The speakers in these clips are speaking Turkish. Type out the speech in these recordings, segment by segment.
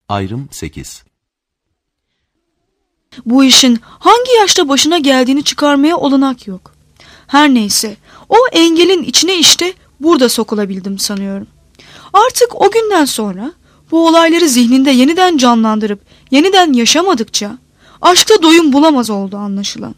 Ayrım 8. Bu işin hangi yaşta başına geldiğini çıkarmaya olanak yok. Her neyse, o engelin içine işte burada sokulabildim sanıyorum. Artık o günden sonra bu olayları zihninde yeniden canlandırıp yeniden yaşamadıkça aşkta doyum bulamaz oldu anlaşılan.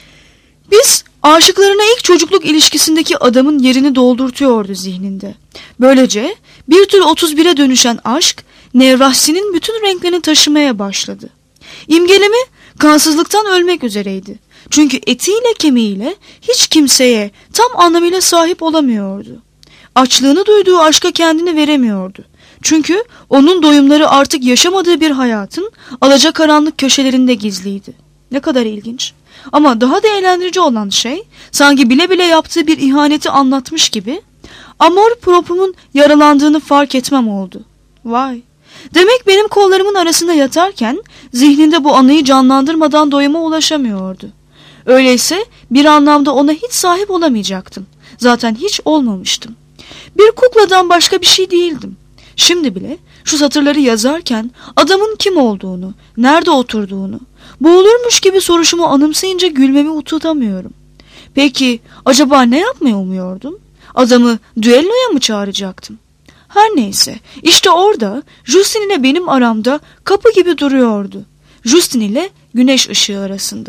Biz aşıklarına ilk çocukluk ilişkisindeki adamın yerini doldurtuyordu zihninde. Böylece bir tür 31'e dönüşen aşk Nevrahsi'nin bütün renklerini taşımaya başladı. İmgeleme kansızlıktan ölmek üzereydi. Çünkü etiyle kemiğiyle hiç kimseye tam anlamıyla sahip olamıyordu. Açlığını duyduğu aşka kendini veremiyordu. Çünkü onun doyumları artık yaşamadığı bir hayatın alacakaranlık köşelerinde gizliydi. Ne kadar ilginç. Ama daha da eğlendirici olan şey, sanki bile bile yaptığı bir ihaneti anlatmış gibi, amor proprium'un yaralandığını fark etmem oldu. Vay! Demek benim kollarımın arasında yatarken zihninde bu anıyı canlandırmadan doyuma ulaşamıyordu. Öyleyse bir anlamda ona hiç sahip olamayacaktım. Zaten hiç olmamıştım. Bir kukladan başka bir şey değildim. Şimdi bile şu satırları yazarken adamın kim olduğunu, nerede oturduğunu, boğulurmuş gibi soruşumu anımsayınca gülmemi tutamıyorum. Peki acaba ne yapmayı umuyordum? Adamı düelloya mı çağıracaktım? Her neyse, işte orada Justin ile benim aramda kapı gibi duruyordu. Justin ile güneş ışığı arasında.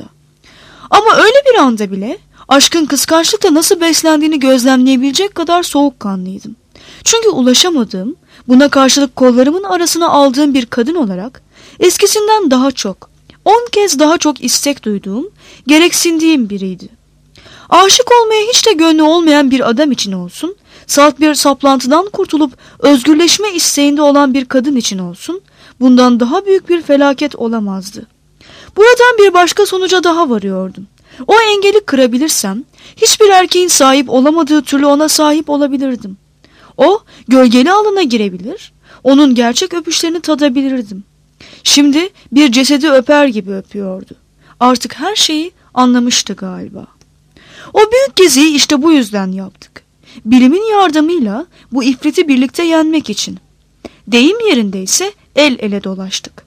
Ama öyle bir anda bile aşkın kıskançlıkla nasıl beslendiğini gözlemleyebilecek kadar soğukkanlıydım. Çünkü ulaşamadığım, buna karşılık kollarımın arasına aldığım bir kadın olarak eskisinden daha çok, 10 kez daha çok istek duyduğum, gereksindiğim biriydi. Aşık olmaya hiç de gönlü olmayan bir adam için olsun, salt bir saplantıdan kurtulup özgürleşme isteğinde olan bir kadın için olsun, bundan daha büyük bir felaket olamazdı. Buradan bir başka sonuca daha varıyordum. O engeli kırabilirsem, hiçbir erkeğin sahip olamadığı türlü ona sahip olabilirdim. O, gölgeli alana girebilir, onun gerçek öpüşlerini tadabilirdim. Şimdi bir cesedi öper gibi öpüyordu. Artık her şeyi anlamıştı galiba. O büyük geziyi işte bu yüzden yaptık. Bilimin yardımıyla bu ifriti birlikte yenmek için. Deyim yerindeyse el ele dolaştık.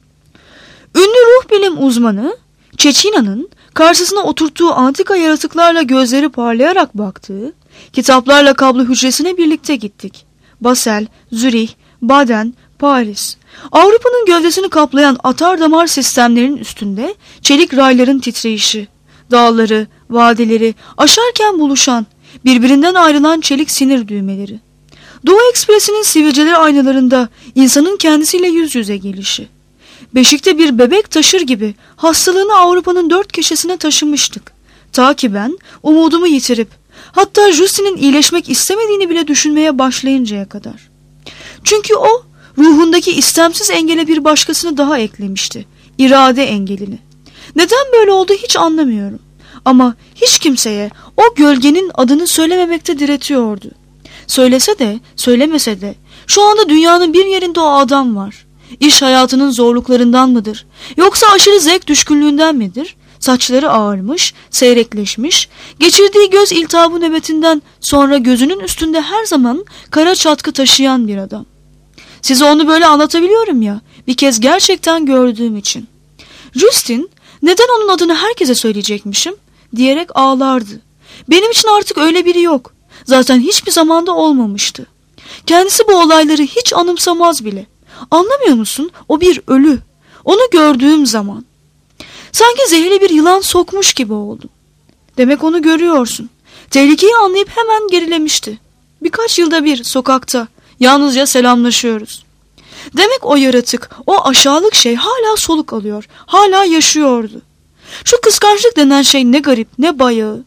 Ünlü ruh bilim uzmanı Çeçina'nın karşısına oturttuğu antika yaratıklarla gözleri parlayarak baktığı, kitaplarla kablo hücresine birlikte gittik. Basel, Zürih, Baden, Paris. Avrupa'nın gövdesini kaplayan atar damar sistemlerinin üstünde çelik rayların titreyişi, dağları, vadileri aşarken buluşan, birbirinden ayrılan çelik sinir düğmeleri. Doğu Ekspresi'nin sivilceleri aynalarında insanın kendisiyle yüz yüze gelişi. Beşikte bir bebek taşır gibi hastalığını Avrupa'nın dört köşesine taşımıştık. Ta ki ben umudumu yitirip, hatta Justin'in iyileşmek istemediğini bile düşünmeye başlayıncaya kadar. Çünkü o, ruhundaki istemsiz engele bir başkasını daha eklemişti. İrade engelini. Neden böyle oldu hiç anlamıyorum. Ama hiç kimseye o gölgenin adını söylememekte diretiyordu. Söylese de, söylemese de, şu anda dünyanın bir yerinde o adam var. İş hayatının zorluklarından mıdır? Yoksa aşırı zevk düşkünlüğünden midir? Saçları ağarmış, seyrekleşmiş, geçirdiği göz iltihabı nöbetinden sonra gözünün üstünde her zaman kara çatkı taşıyan bir adam. Size onu böyle anlatabiliyorum ya, bir kez gerçekten gördüğüm için. Justin, neden onun adını herkese söyleyecekmişim diyerek ağlardı. Benim için artık öyle biri yok. Zaten hiçbir zamanda olmamıştı. Kendisi bu olayları hiç anımsamaz bile. Anlamıyor musun? O bir ölü. Onu gördüğüm zaman. Sanki zehirli bir yılan sokmuş gibi oldum. Demek onu görüyorsun. Tehlikeyi anlayıp hemen gerilemişti. Birkaç yılda bir sokakta yalnızca selamlaşıyoruz. Demek o yaratık, o aşağılık şey hala soluk alıyor, hala yaşıyordu. Şu kıskançlık denen şey ne garip, ne bayağı.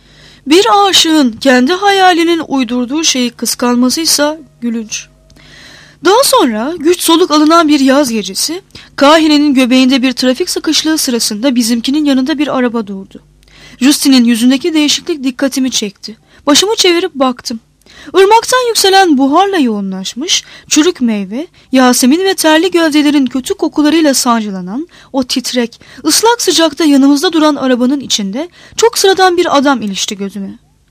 Bir aşığın kendi hayalinin uydurduğu şeyi kıskanmasıysa gülünç. Daha sonra güç soluk alınan bir yaz gecesi, Kahire'nin göbeğinde bir trafik sıkışıklığı sırasında bizimkinin yanında bir araba durdu. Justin'in yüzündeki değişiklik dikkatimi çekti. Başımı çevirip baktım. Irmaktan yükselen buharla yoğunlaşmış, çürük meyve, Yasemin ve terli gövdelerin kötü kokularıyla sancılanan o titrek, ıslak sıcakta yanımızda duran arabanın içinde çok sıradan bir adam ilişti gözüme.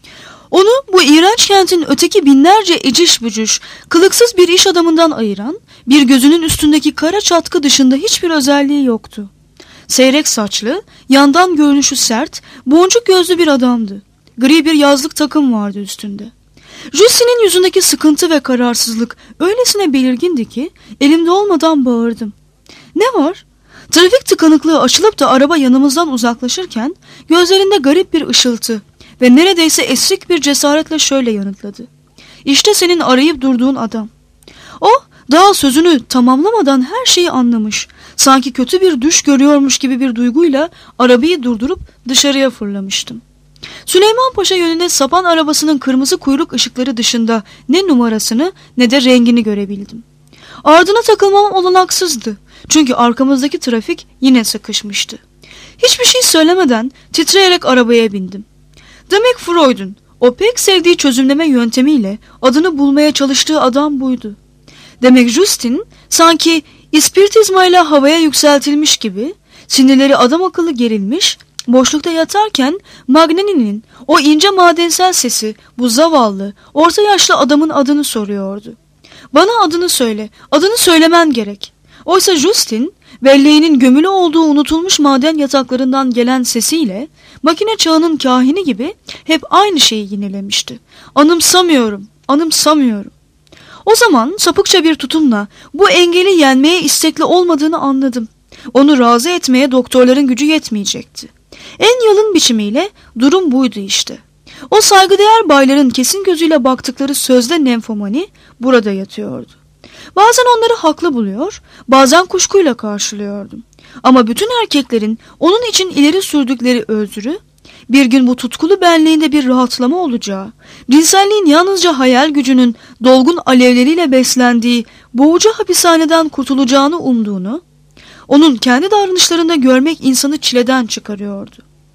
Onu bu iğrenç kentin öteki binlerce eciş bücüş, kılıksız bir iş adamından ayıran, bir gözünün üstündeki kara çatkı dışında hiçbir özelliği yoktu. Seyrek saçlı, yandan görünüşü sert, boncuk gözlü bir adamdı. Gri bir yazlık takım vardı üstünde. Justin'in yüzündeki sıkıntı ve kararsızlık öylesine belirgindi ki elimde olmadan bağırdım. Ne var? Trafik tıkanıklığı açılıp da araba yanımızdan uzaklaşırken gözlerinde garip bir ışıltı ve neredeyse esrik bir cesaretle şöyle yanıtladı. İşte senin arayıp durduğun adam. O daha sözünü tamamlamadan her şeyi anlamış. Sanki kötü bir düş görüyormuş gibi bir duyguyla arabayı durdurup dışarıya fırlamıştım. Süleyman Paşa yönünde sapan arabasının kırmızı kuyruk ışıkları dışında ne numarasını ne de rengini görebildim. Ardına takılmam olanaksızdı. Çünkü arkamızdaki trafik yine sıkışmıştı. Hiçbir şey söylemeden titreyerek arabaya bindim. Demek Freud'un o pek sevdiği çözümleme yöntemiyle adını bulmaya çalıştığı adam buydu. Demek Justin sanki ispiritizmayla havaya yükseltilmiş gibi sinirleri adam akıllı gerilmiş, boşlukta yatarken Magnani'nin o ince madensel sesi bu zavallı, orta yaşlı adamın adını soruyordu. Bana adını söyle, adını söylemen gerek. Oysa Justin, belleğinin gömülü olduğu unutulmuş maden yataklarından gelen sesiyle makine çağının kahini gibi hep aynı şeyi yinelemişti. Anımsamıyorum, anımsamıyorum. O zaman sapıkça bir tutumla bu engeli yenmeye istekli olmadığını anladım. Onu razı etmeye doktorların gücü yetmeyecekti. En yalın biçimiyle durum buydu işte. O saygıdeğer bayların kesin gözüyle baktıkları sözde nefomani burada yatıyordu. Bazen onları haklı buluyor, bazen kuşkuyla karşılıyordum. Ama bütün erkeklerin onun için ileri sürdükleri özrü, bir gün bu tutkulu benliğinde bir rahatlama olacağı, cinselliğin yalnızca hayal gücünün dolgun alevleriyle beslendiği boğucu hapishaneden kurtulacağını umduğunu, onun kendi davranışlarında görmek insanı çileden çıkarıyordu.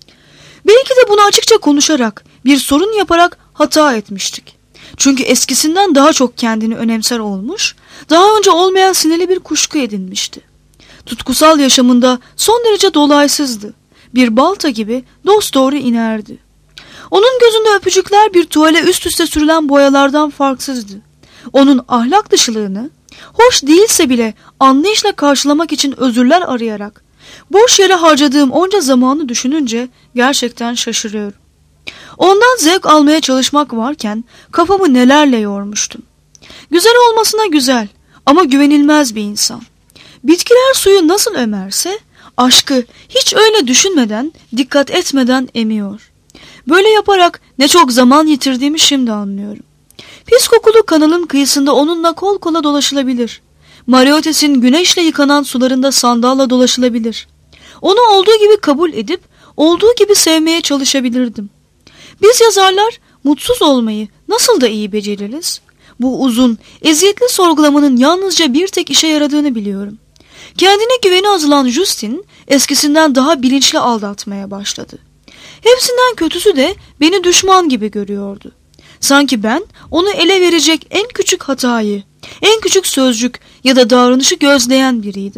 Belki de bunu açıkça konuşarak, bir sorun yaparak hata etmiştik. Çünkü eskisinden daha çok kendini önemser olmuş, daha önce olmayan sinirli bir kuşku edinmişti. Tutkusal yaşamında son derece dolaysızdı. Bir balta gibi dosdoğru inerdi. Onun gözünde öpücükler bir tuvale üst üste sürülen boyalardan farksızdı. Onun ahlak dışılığını, hoş değilse bile anlayışla karşılamak için özürler arayarak, boş yere harcadığım onca zamanı düşününce gerçekten şaşırıyorum. Ondan zevk almaya çalışmak varken kafamı nelerle yormuştum. Güzel olmasına güzel ama güvenilmez bir insan. Bitkiler suyu nasıl emerse aşkı hiç öyle düşünmeden, dikkat etmeden emiyor. Böyle yaparak ne çok zaman yitirdiğimi şimdi anlıyorum. Pis kokulu kanalın kıyısında onunla kol kola dolaşılabilir. Mariotes'in güneşle yıkanan sularında sandalla dolaşılabilir. Onu olduğu gibi kabul edip olduğu gibi sevmeye çalışabilirdim. Biz yazarlar mutsuz olmayı nasıl da iyi beceririz? Bu uzun, eziyetli sorgulamanın yalnızca bir tek işe yaradığını biliyorum. Kendine güveni azalan Justin eskisinden daha bilinçli aldatmaya başladı. Hepsinden kötüsü de beni düşman gibi görüyordu. Sanki ben onu ele verecek en küçük hatayı, en küçük sözcük ya da davranışı gözleyen biriydim.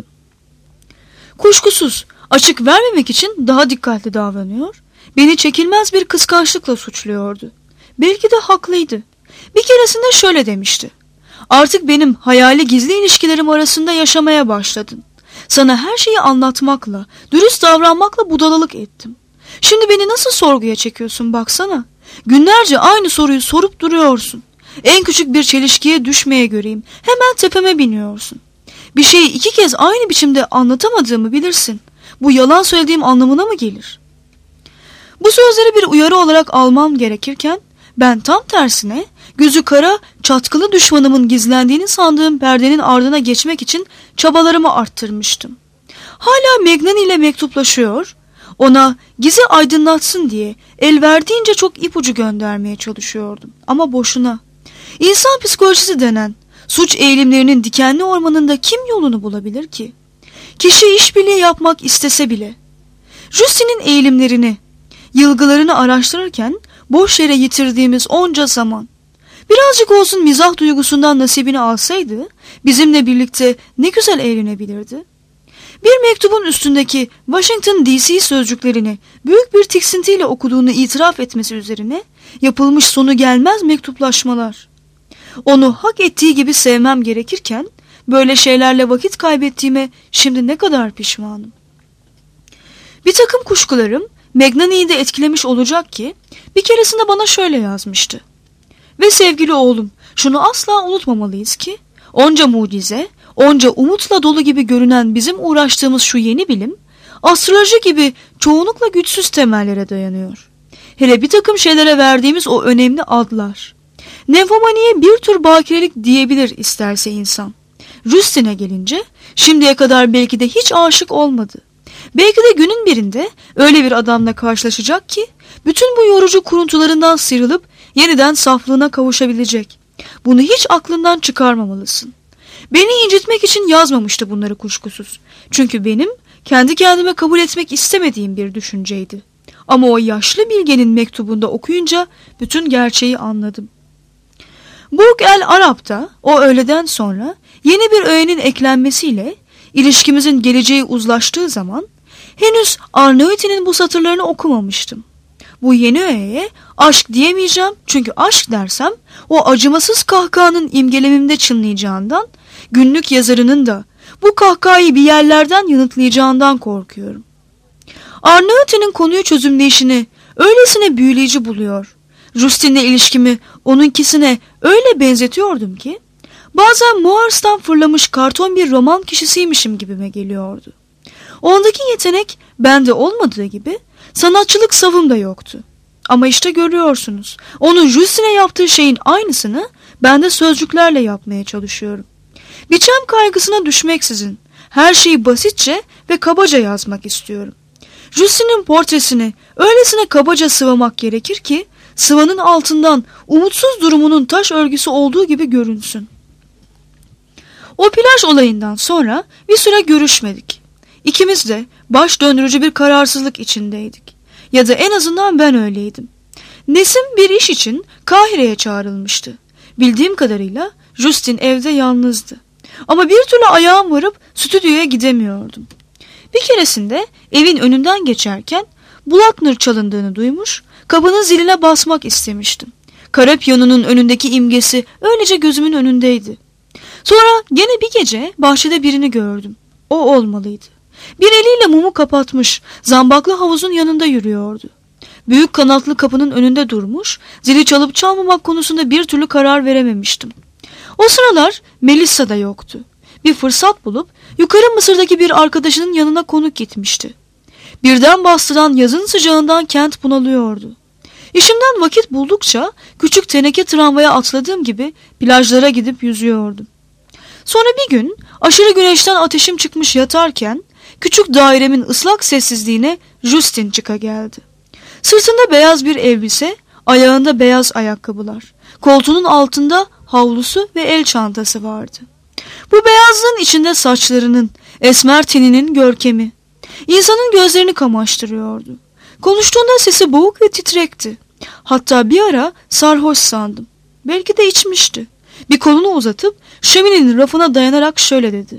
Kuşkusuz açık vermemek için daha dikkatli davranıyor, beni çekilmez bir kıskançlıkla suçluyordu. Belki de haklıydı. Bir keresinde şöyle demişti. Artık benim hayali gizli ilişkilerim arasında yaşamaya başladın. Sana her şeyi anlatmakla, dürüst davranmakla budalalık ettim. Şimdi beni nasıl sorguya çekiyorsun baksana. Günlerce aynı soruyu sorup duruyorsun. En küçük bir çelişkiye düşmeye göreyim. Hemen tepeme biniyorsun. Bir şeyi iki kez aynı biçimde anlatamadığımı bilirsin. Bu yalan söylediğim anlamına mı gelir? Bu sözleri bir uyarı olarak almam gerekirken ben tam tersine gözü kara, çatkılı düşmanımın gizlendiğini sandığım perdenin ardına geçmek için çabalarımı arttırmıştım. Hala Magnani ile mektuplaşıyor, ona gizi aydınlatsın diye el verdiğince çok ipucu göndermeye çalışıyordum. Ama boşuna. İnsan psikolojisi denen suç eğilimlerinin dikenli ormanında kim yolunu bulabilir ki? Kişi işbirliği yapmak istese bile. Justin'in eğilimlerini, yılgılarını araştırırken boş yere yitirdiğimiz onca zaman, birazcık olsun mizah duygusundan nasibini alsaydı bizimle birlikte ne güzel eğlenebilirdi. Bir mektubun üstündeki Washington DC sözcüklerini büyük bir tiksintiyle okuduğunu itiraf etmesi üzerine yapılmış sonu gelmez mektuplaşmalar. Onu hak ettiği gibi sevmem gerekirken böyle şeylerle vakit kaybettiğime şimdi ne kadar pişmanım. Bir takım kuşkularım Magnani'yi de etkilemiş olacak ki bir keresinde bana şöyle yazmıştı. Ve sevgili oğlum, şunu asla unutmamalıyız ki onca mucize, onca umutla dolu gibi görünen bizim uğraştığımız şu yeni bilim, astroloji gibi çoğunlukla güçsüz temellere dayanıyor. Hele bir takım şeylere verdiğimiz o önemli adlar. Nefomaniye bir tür bakirelik diyebilir isterse insan. Justin'e gelince şimdiye kadar belki de hiç aşık olmadı. Belki de günün birinde öyle bir adamla karşılaşacak ki bütün bu yorucu kuruntularından sıyrılıp yeniden saflığına kavuşabilecek. Bunu hiç aklından çıkarmamalısın. Beni incitmek için yazmamıştı bunları kuşkusuz. Çünkü benim kendi kendime kabul etmek istemediğim bir düşünceydi. Ama o yaşlı bilgenin mektubunda okuyunca bütün gerçeği anladım. Burg el Arab'da o öğleden sonra yeni bir öğenin eklenmesiyle ilişkimizin geleceği uzlaştığı zaman henüz Arnauti'nin bu satırlarını okumamıştım. Bu yeni öğeye aşk diyemeyeceğim çünkü aşk dersem o acımasız kahkahanın imgelemimde çınlayacağından, günlük yazarının da bu kahkahayı bir yerlerden yanıtlayacağından korkuyorum. Arnauti'nin konuyu çözümleyişini öylesine büyüleyici buluyor. Justin'le ilişkimi onunkisine öyle benzetiyordum ki bazen Moars'tan fırlamış karton bir roman kişisiymişim gibime geliyordu. Ondaki yetenek bende olmadığı gibi sanatçılık savım da yoktu. Ama işte görüyorsunuz, onun Justin'e yaptığı şeyin aynısını ben de sözcüklerle yapmaya çalışıyorum. Biçem kaygısına düşmeksizin her şeyi basitçe ve kabaca yazmak istiyorum. Justin'in portresini öylesine kabaca sıvamak gerekir ki sıvanın altından umutsuz durumunun taş örgüsü olduğu gibi görünsün. O plaj olayından sonra bir süre görüşmedik. İkimiz de baş döndürücü bir kararsızlık içindeydik. Ya da en azından ben öyleydim. Nesim bir iş için Kahire'ye çağrılmıştı. Bildiğim kadarıyla Justin evde yalnızdı. Ama bir türlü ayağım varıp stüdyoya gidemiyordum. Bir keresinde evin önünden geçerken Blackner çalındığını duymuş, kapının ziline basmak istemiştim. Kara piyanonun önündeki imgesi öylece gözümün önündeydi. Sonra gene bir gece bahçede birini gördüm. O olmalıydı. Bir eliyle mumu kapatmış, zambaklı havuzun yanında yürüyordu. Büyük kanatlı kapının önünde durmuş, zili çalıp çalmamak konusunda bir türlü karar verememiştim. O sıralar Melissa da yoktu. Bir fırsat bulup yukarı Mısır'daki bir arkadaşının yanına konuk gitmişti. Birden bastıran yazın sıcağından kent bunalıyordu. İşimden vakit buldukça küçük teneke tramvaya atladığım gibi plajlara gidip yüzüyordum. Sonra bir gün aşırı güneşten ateşim çıkmış yatarken küçük dairemin ıslak sessizliğine Justin çıka geldi. Sırtında beyaz bir elbise, ayağında beyaz ayakkabılar, koltuğunun altında havlusu ve el çantası vardı. Bu beyazlığın içinde saçlarının, esmer teninin görkemi, insanın gözlerini kamaştırıyordu. Konuştuğunda sesi boğuk ve titrekti. Hatta bir ara sarhoş sandım. Belki de içmişti. Bir kolunu uzatıp şöminenin rafına dayanarak şöyle dedi.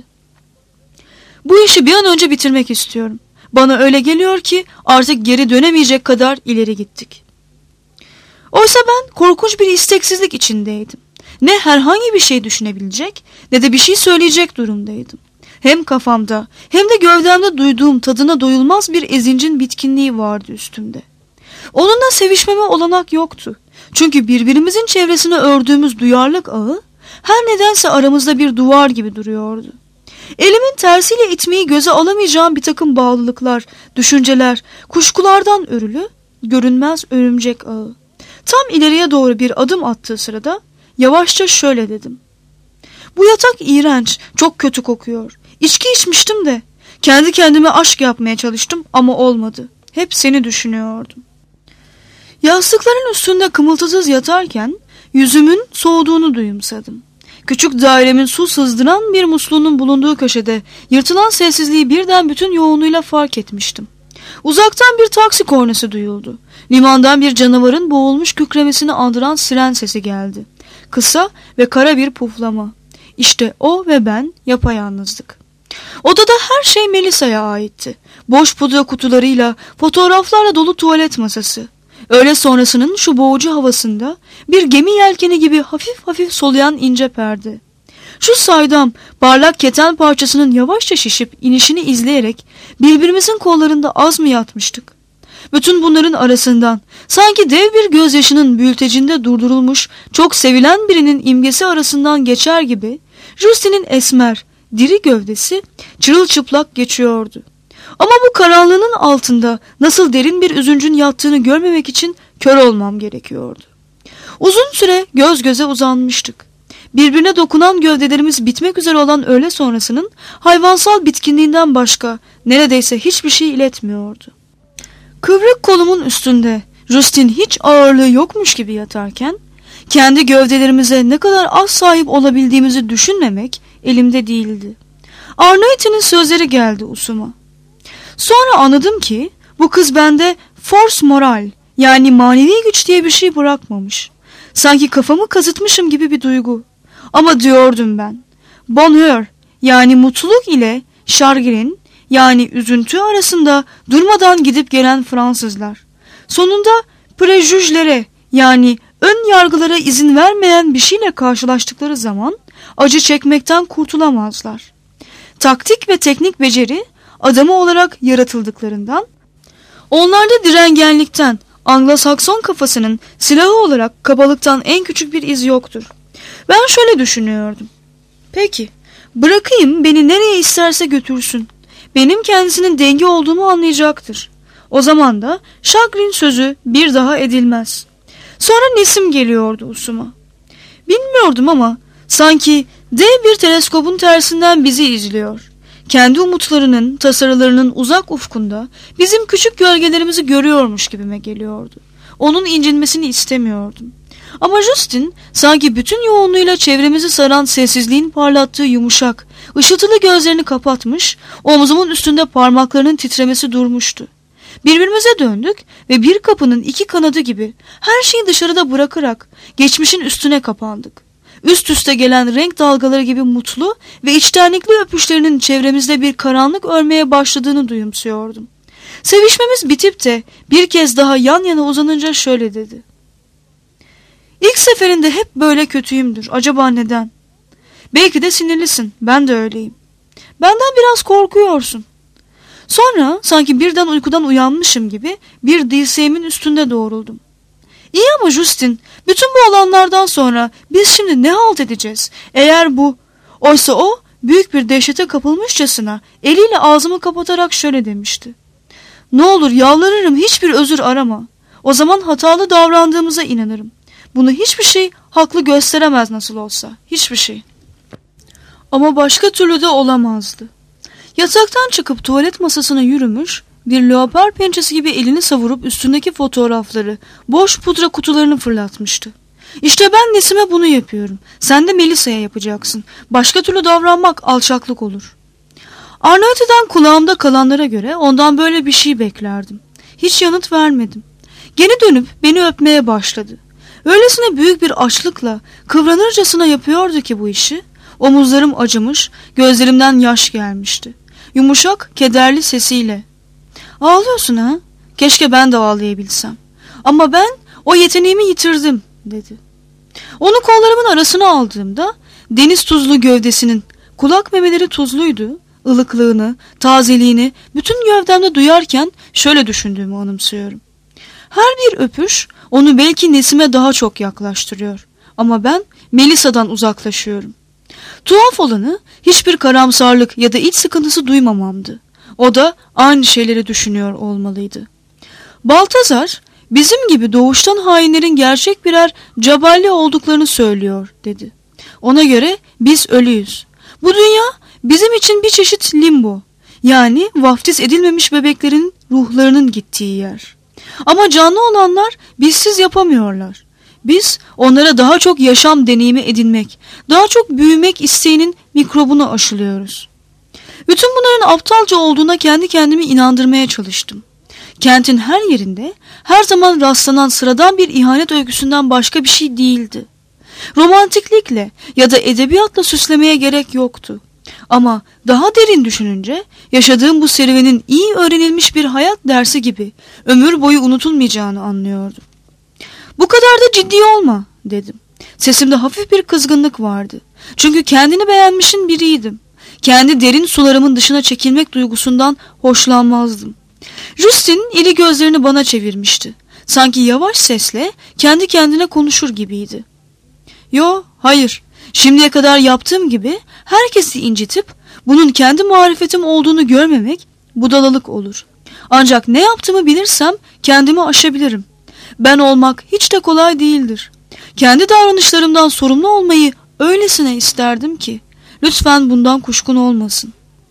Bu işi bir an önce bitirmek istiyorum. Bana öyle geliyor ki artık geri dönemeyecek kadar ileri gittik. Oysa ben korkunç bir isteksizlik içindeydim. Ne herhangi bir şey düşünebilecek ne de bir şey söyleyecek durumdaydım. Hem kafamda hem de gövdemde duyduğum tadına doyulmaz bir ezincin bitkinliği vardı üstümde. Onunla sevişmeme olanak yoktu. Çünkü birbirimizin çevresine ördüğümüz duyarlılık ağı her nedense aramızda bir duvar gibi duruyordu. Elimin tersiyle itmeyi göze alamayacağım bir takım bağlılıklar, düşünceler, kuşkulardan örülü, görünmez örümcek ağı. Tam ileriye doğru bir adım attığı sırada yavaşça şöyle dedim. Bu yatak iğrenç, çok kötü kokuyor. İçki içmiştim de. Kendi kendime aşk yapmaya çalıştım ama olmadı. Hep seni düşünüyordum. Yastıkların üstünde kımıltısız yatarken yüzümün soğuduğunu duyumsadım. Küçük dairemin su sızdıran bir musluğunun bulunduğu köşede yırtılan sessizliği birden bütün yoğunluğuyla fark etmiştim. Uzaktan bir taksi kornası duyuldu. Limandan bir canavarın boğulmuş kükremesini andıran siren sesi geldi. Kısa ve kara bir puflama. İşte o ve ben yapayalnızdık. Odada her şey Melissa'ya aitti. Boş pudra kutularıyla, fotoğraflarla dolu tuvalet masası. Öğle sonrasının şu boğucu havasında bir gemi yelkeni gibi hafif hafif soluyan ince perde. Şu saydam, parlak keten parçasının yavaşça şişip inişini izleyerek birbirimizin kollarında az mı yatmıştık? Bütün bunların arasından sanki dev bir gözyaşının büyültecinde durdurulmuş çok sevilen birinin imgesi arasından geçer gibi Justin'in esmer, diri gövdesi çırılçıplak geçiyordu. Ama bu karanlığın altında nasıl derin bir üzüncün yattığını görmemek için kör olmam gerekiyordu. Uzun süre göz göze uzanmıştık. Birbirine dokunan gövdelerimiz bitmek üzere olan öğle sonrasının hayvansal bitkinliğinden başka neredeyse hiçbir şey iletmiyordu. Kıvrık kolumun üstünde Justin hiç ağırlığı yokmuş gibi yatarken kendi gövdelerimize ne kadar az sahip olabildiğimizi düşünmemek elimde değildi. Arnauti'nin sözleri geldi usuma. Sonra anladım ki bu kız bende force moral yani manevi güç diye bir şey bırakmamış. Sanki kafamı kazıtmışım gibi bir duygu. Ama diyordum ben, bonheur yani mutluluk ile chagrin yani üzüntü arasında durmadan gidip gelen Fransızlar. Sonunda prejüjlere yani ön yargılara izin vermeyen bir şeyle karşılaştıkları zaman acı çekmekten kurtulamazlar. Taktik ve teknik beceri adamı olarak yaratıldıklarından, onlarda direngenlikten, Anglo-Sakson kafasının silahı olarak kabalıktan en küçük bir iz yoktur. Ben şöyle düşünüyordum. Peki, bırakayım beni nereye isterse götürsün. Benim kendisinin denge olduğumu anlayacaktır. O zaman da chagrin sözü bir daha edilmez. Sonra Nesim geliyordu usuma. Bilmiyordum ama sanki dev bir teleskopun tersinden bizi izliyor. Kendi umutlarının, tasarılarının uzak ufkunda bizim küçük gölgelerimizi görüyormuş gibime geliyordu. Onun incinmesini istemiyordum. Ama Justin sanki bütün yoğunluğuyla çevremizi saran sessizliğin parlattığı yumuşak, ışıltılı gözlerini kapatmış, omzumun üstünde parmaklarının titremesi durmuştu. Birbirimize döndük ve bir kapının iki kanadı gibi her şeyi dışarıda bırakarak geçmişin üstüne kapandık. Üst üste gelen renk dalgaları gibi mutlu ve içtenlikli öpüşlerinin çevremizde bir karanlık örmeye başladığını duyumsuyordum. Sevişmemiz bitip de bir kez daha yan yana uzanınca şöyle dedi. İlk seferinde hep böyle kötüyümdür. Acaba neden? Belki de sinirlisin. Ben de öyleyim. Benden biraz korkuyorsun. Sonra sanki birden uykudan uyanmışım gibi bir dirseğimin üstünde doğruldum. İyi ama Justin, bütün bu olanlardan sonra biz şimdi ne halt edeceğiz? Eğer bu... Oysa o büyük bir dehşete kapılmışçasına eliyle ağzımı kapatarak şöyle demişti. Ne olur yalvarırım hiçbir özür arama. O zaman hatalı davrandığımıza inanırım. Bunu hiçbir şey haklı gösteremez nasıl olsa. Hiçbir şey. Ama başka türlü de olamazdı. Yataktan çıkıp tuvalet masasına yürümüş, bir leopar pençesi gibi elini savurup üstündeki fotoğrafları, boş pudra kutularını fırlatmıştı. İşte ben Nesim'e bunu yapıyorum. Sen de Melisa'ya yapacaksın. Başka türlü davranmak alçaklık olur. Arnauti'den kulağımda kalanlara göre ondan böyle bir şey beklerdim. Hiç yanıt vermedim. Geri dönüp beni öpmeye başladı. Öylesine büyük bir açlıkla, kıvranırcasına yapıyordu ki bu işi. Omuzlarım acımış, gözlerimden yaş gelmişti. Yumuşak, kederli sesiyle. Ağlıyorsun ha? Keşke ben de ağlayabilsem. Ama ben o yeteneğimi yitirdim, dedi. Onu kollarımın arasına aldığımda deniz tuzlu gövdesinin, kulak memeleri tuzluydu, ılıklığını, tazeliğini bütün gövdemde duyarken şöyle düşündüğümü anımsıyorum. Her bir öpüş onu belki Nesim'e daha çok yaklaştırıyor. Ama ben Melisa'dan uzaklaşıyorum. Tuhaf olanı hiçbir karamsarlık ya da iç sıkıntısı duymamamdı. O da aynı şeyleri düşünüyor olmalıydı. Baltazar, bizim gibi doğuştan hainlerin gerçek birer caballi olduklarını söylüyor, dedi. Ona göre biz ölüyüz. Bu dünya bizim için bir çeşit limbo, yani vaftiz edilmemiş bebeklerin ruhlarının gittiği yer. Ama canlı olanlar bizsiz yapamıyorlar. Biz onlara daha çok yaşam deneyimi edinmek, daha çok büyümek isteğinin mikrobunu aşılıyoruz. Bütün bunların aptalca olduğuna kendi kendimi inandırmaya çalıştım. Kentin her yerinde her zaman rastlanan sıradan bir ihanet öyküsünden başka bir şey değildi. Romantiklikle ya da edebiyatla süslemeye gerek yoktu. Ama daha derin düşününce yaşadığım bu serüvenin iyi öğrenilmiş bir hayat dersi gibi ömür boyu unutulmayacağını anlıyordum. Bu kadar da ciddi olma dedim. Sesimde hafif bir kızgınlık vardı. Çünkü kendini beğenmişin biriydim. Kendi derin sularımın dışına çekilmek duygusundan hoşlanmazdım. Justin iri gözlerini bana çevirmişti. Sanki yavaş sesle kendi kendine konuşur gibiydi. Yo, hayır. Şimdiye kadar yaptığım gibi herkesi incitip bunun kendi marifetim olduğunu görmemek budalalık olur. Ancak ne yaptığımı bilirsem kendimi aşabilirim. Ben olmak hiç de kolay değildir. Kendi davranışlarımdan sorumlu olmayı öylesine isterdim ki lütfen bundan kuşkun olmasın.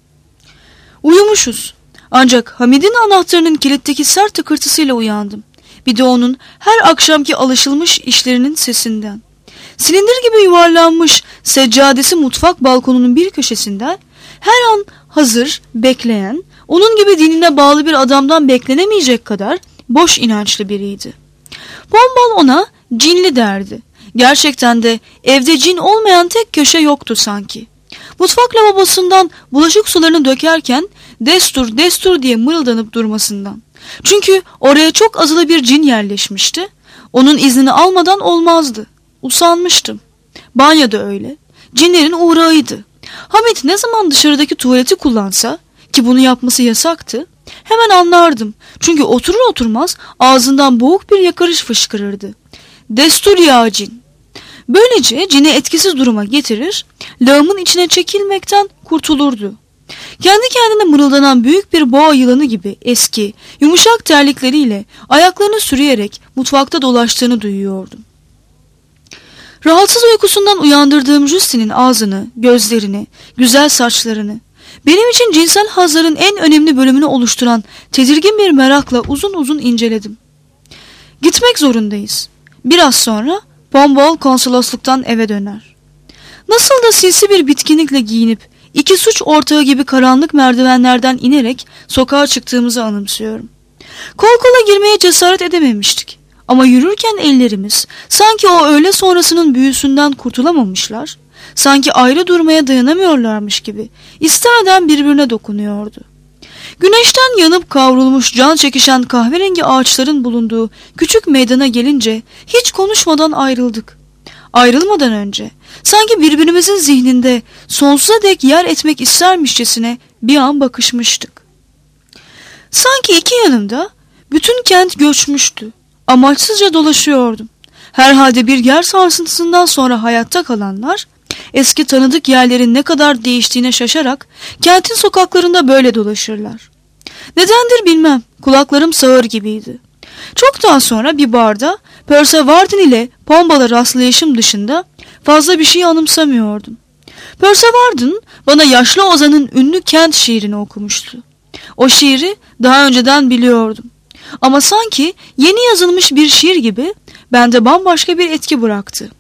Uyumuşuz. Ancak Hamid'in anahtarının kilitteki sert tıkırtısıyla uyandım. Bir de onun her akşamki alışılmış işlerinin sesinden. Silindir gibi yuvarlanmış seccadesi mutfak balkonunun bir köşesinden her an hazır, bekleyen, onun gibi dinine bağlı bir adamdan beklenemeyecek kadar boş inançlı biriydi. Pombal ona cinli derdi. Gerçekten de evde cin olmayan tek köşe yoktu sanki. Mutfak lavabosundan bulaşık sularını dökerken destur destur diye mırıldanıp durmasından. Çünkü oraya çok azılı bir cin yerleşmişti. Onun iznini almadan olmazdı. Usanmıştım. Banyoda öyle. Cinlerin uğrağıydı. Hamid ne zaman dışarıdaki tuvaleti kullansa, ki bunu yapması yasaktı, hemen anlardım. Çünkü oturur oturmaz ağzından boğuk bir yakarış fışkırırdı. Destur ya cin. Böylece cini etkisiz duruma getirir, lağımın içine çekilmekten kurtulurdu. Kendi kendine mırıldanan büyük bir boğa yılanı gibi eski, yumuşak terlikleriyle ayaklarını sürüyerek mutfakta dolaştığını duyuyordum. Rahatsız uykusundan uyandırdığım Justin'in ağzını, gözlerini, güzel saçlarını, benim için cinsel hazların en önemli bölümünü oluşturan tedirgin bir merakla uzun uzun inceledim. Gitmek zorundayız. Biraz sonra Pombal konsolosluktan eve döner. Nasıl da sinsi bir bitkinlikle giyinip iki suç ortağı gibi karanlık merdivenlerden inerek sokağa çıktığımızı anımsıyorum. Kol kola girmeye cesaret edememiştik. Ama yürürken ellerimiz sanki o öğle sonrasının büyüsünden kurtulamamışlar, sanki ayrı durmaya dayanamıyorlarmış gibi istemeden birbirine dokunuyordu. Güneşten yanıp kavrulmuş can çekişen kahverengi ağaçların bulunduğu küçük meydana gelince hiç konuşmadan ayrıldık. Ayrılmadan önce sanki birbirimizin zihninde sonsuza dek yer etmek istermişçesine bir an bakışmıştık. Sanki iki yanımda bütün kent göçmüştü. Amaçsızca dolaşıyordum. Herhalde bir yer sarsıntısından sonra hayatta kalanlar eski tanıdık yerlerin ne kadar değiştiğine şaşarak kentin sokaklarında böyle dolaşırlar. Nedendir bilmem, kulaklarım sağır gibiydi. Çok daha sonra bir barda Percy Warden ile Pombal'a rastlayışım dışında fazla bir şey anımsamıyordum. Percy Warden bana yaşlı ozanın ünlü Kent şiirini okumuştu. O şiiri daha önceden biliyordum. Ama sanki yeni yazılmış bir şiir gibi bende bambaşka bir etki bıraktı.